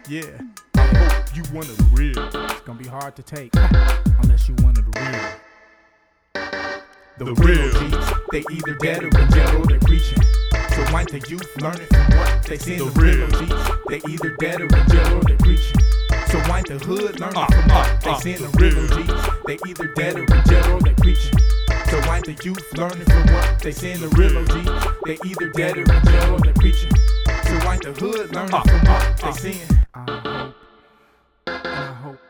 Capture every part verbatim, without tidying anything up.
Yeah, I hope you one of the real. It's gonna be hard to take unless you one of the real. The, the real G's, they either dead or in jail or they're preaching. So why ain't the youth learning from what they see? The, the real G's, they either dead or in jail or they're preaching. So why ain't the hood learning uh, from what uh, they uh, see? The real G's, they either dead or in jail or they're preaching. So why ain't the youth learning from what they see? The real G's, they either dead or in jail or they're preaching. So why ain't the hood learning uh, from what uh, they uh, seeing? I hope, I hope.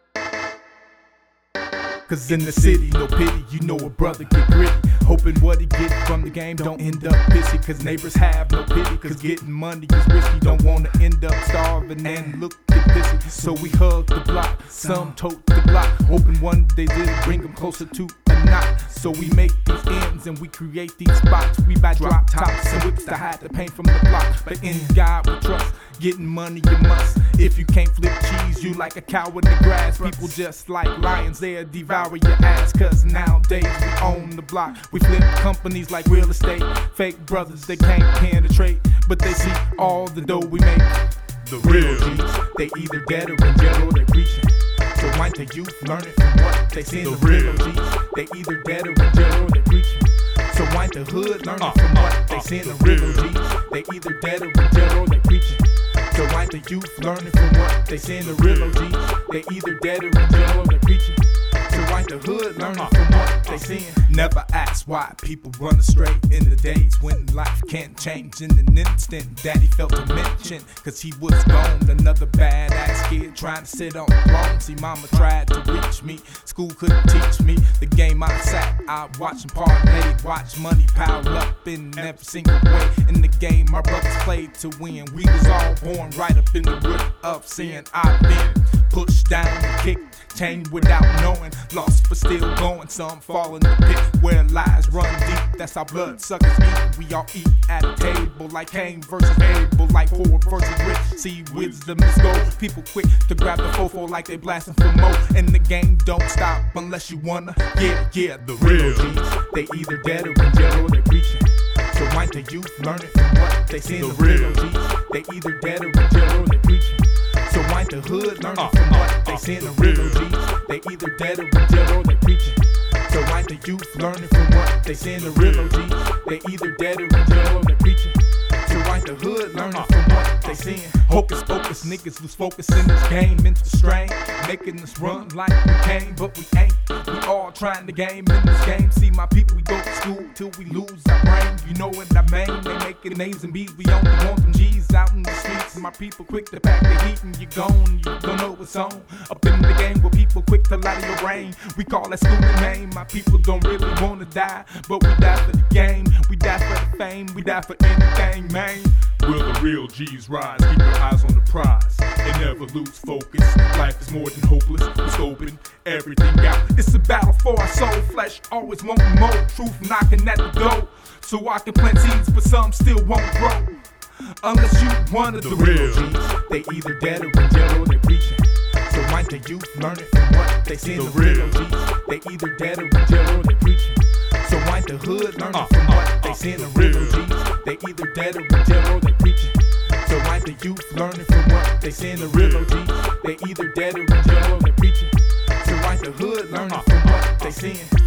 Cause in the city, no pity, you know a brother get gritty. Hoping what he get from the game don't end up pissy. Cause neighbors have no pity, cause getting money is risky. Don't wanna end up starving and look at pissy. So we hug the block, some tote the block. Hoping one day they'll bring them closer to a knot. So we make these ends and we create these spots. We buy drop tops and whips to hide the pain from the block. But in God we trust, getting money you must. If you can't flip cheese, you like a cow in the grass. People just like lions, they'll devour your ass. Cause nowadays we own the block. We flip companies like real estate. Fake brothers, they can't penetrate, but they see all the dough we make. The real G's, they either dead or in jail or they're preaching. So why ain't the youth learning from what they see? The, the real G's, they either dead or in jail or they're preaching. So why ain't the hood learning uh, from uh, what they uh, see? The the real real G's, they either dead or in jail or they're preaching. So why ain't the youth learning from what they see? The real G's, they either dead or in jail or they're preaching. So why ain't the hood learning uh, from what uh, they seeing? Never ask why people run astray in the days when life can't change in an instant. Daddy felt to mention, cause he was gone. Another badass kid trying to sit on the throne. See, mama tried to reach me, school couldn't teach me. The game I sat, I watched and parlayed. Watch money pile up in every single way. In the game my brothers played to win. We was all born right up in the root of sin. I've been pushed down, kicked, chained without knowing. Lost but still going, some fall in the pit where lies run deep. That's how blood suckers eat. We all eat at a table like Cain versus Abel, like poor versus rich. See, wisdom is gold. People quick to grab the fofo like they blasting for mo. And the game don't stop unless you wanna. Yeah, yeah, the real G's, they either dead or in jail or they're preaching. So why ain't the youth learning from what they see? The, the real G's, they either dead or in jail or they're preaching. So why ain't the hood learning uh, from uh, what they uh, see? The the real real G's, they either dead or in jail or they're preaching. So why ain't the youth learning from what they see? The real G's, they either dead or in jail or they're preaching. So why ain't the hood learning from what they seeing? Hocus pocus, niggas lose focus in this game. Mental strain, making us run like we came, but we ain't. We all trying to game in this game. See my people, we go to school till we lose our brain. You know what I mean? They making A's and B's. We only want them G's out in the streets. My people quick to pack the heat and you gone. You don't know what's on. Up in the game where people quick to light your brain. We call that schooling name. My people don't really wanna die, but we die for the game. We die for the fame. We die for anything, man. Will the real G's rise? Keep your eyes on the prize and never lose focus. Life is more than hopeless. We're scoping everything out. It's a battle for our soul. Flesh always wanting more. Truth knocking at the door. So I can plant seeds, but some still won't grow. Unless you one of the, the real real G's, they either dead or in jail or they're preaching. So why ain't the youth learning from what they see? The, the real real G's, they either dead or in jail or they're preaching. So why ain't the hood learning uh, from uh, what they uh, see? The the real real G's, they either dead or in jail or they're preaching. So why ain't the youth learning from what they see? The real G's, they either dead or in jail or they're preaching. So why ain't the hood learning uh, from uh, what they uh, seeing?